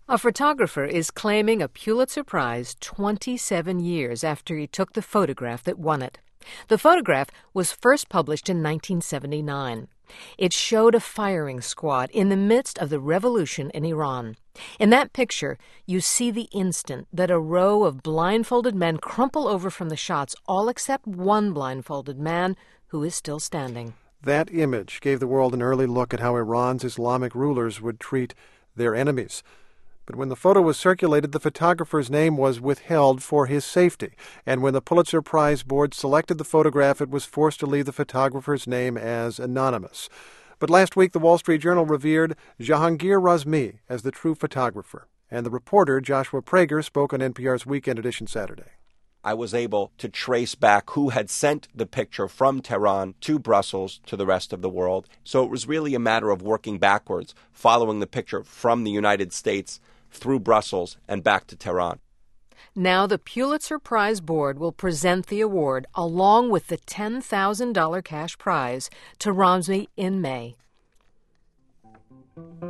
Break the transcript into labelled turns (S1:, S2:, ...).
S1: A photographer is claiming a Pulitzer Prize 27 years after he took the photograph that won it. The photograph was first published in 1979. It showed a firing squad in the midst of the revolution in Iran. In that picture, you see the instant that a row of blindfolded men crumple over from the shots, all except one blindfolded man who is still standing.
S2: That image gave the world an early look at how Iran's Islamic rulers would treat their enemies. But when the photo was circulated, the photographer's name was withheld for his safety. And when the Pulitzer Prize board selected the photograph, it was forced to leave the photographer's name as anonymous. But last week, the Wall Street Journal revered Jahangir Razmi as the true photographer. And the reporter, Joshua Prager, spoke on NPR's Weekend Edition Saturday.
S3: I was able to trace back who had sent the picture from Tehran to Brussels to the rest of the world. So it was really a matter of working backwards, following the picture from the United States through Brussels and back to Tehran.
S1: Now the Pulitzer Prize board will present the award along with the $10,000 cash prize to Razmi in May.